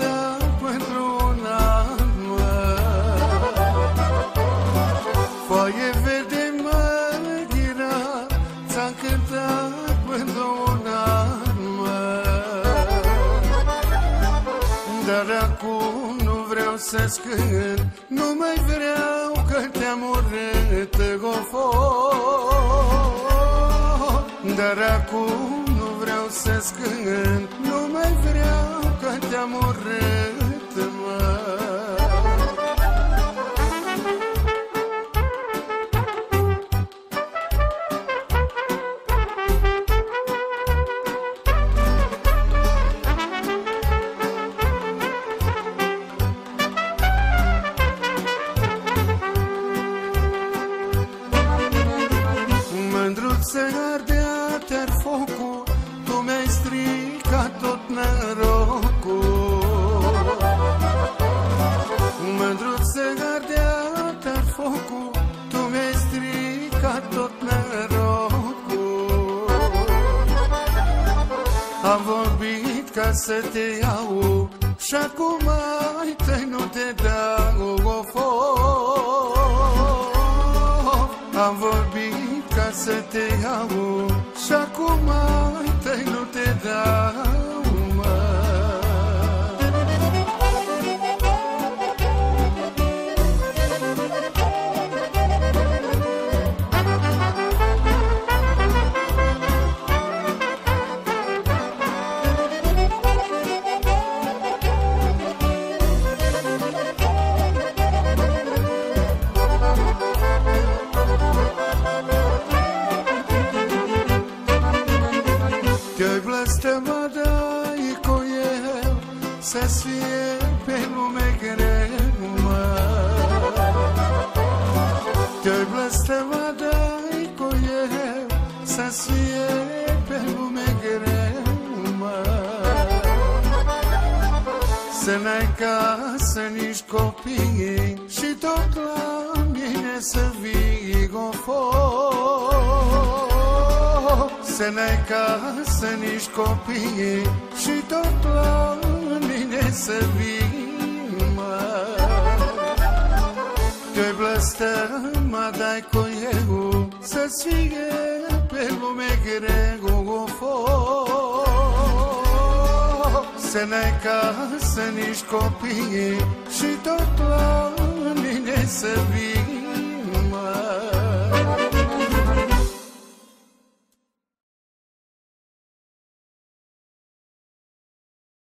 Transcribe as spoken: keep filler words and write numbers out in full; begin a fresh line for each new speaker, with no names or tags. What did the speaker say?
cântat pentru un an, mă. Foaie verde, mă, ghira, ți-am cântat pentru un an, mă. Dar acum nu vreau să-ți cânt, nu mai vreau că te-am urât, gofo. Dar acum nu vreau să-ți cânt, nu mai vreau că te-am urât, mă. Mândruță ardea-te-ar focul, tu mi-ai stricat tot norocul. Mândruță ardea-te-ar focul, tu mi-ai stricat tot norocul. Am vorbit ca să te iau și acum ai tăi nu te dau, gofo. Am vorbit ca să te iau și acum ai tăi nu te dau, mă. Te-ai blăstămat, dai cu eu, să-ți fie pe lume greu, mă. Te-ai blăstămat, dai cu eu, să-ți fie pe lume greu, mă. Să n-ai casă, nici copii și tot la mine să vii, gofo. Să n-ai casă, nici copii și tot la mine să vii, mă. Te-ai blăstămat, dai cu eu, să-ți fie pe lume greu, gofo. Să n-ai casă, nici copii și tot la mine să vii.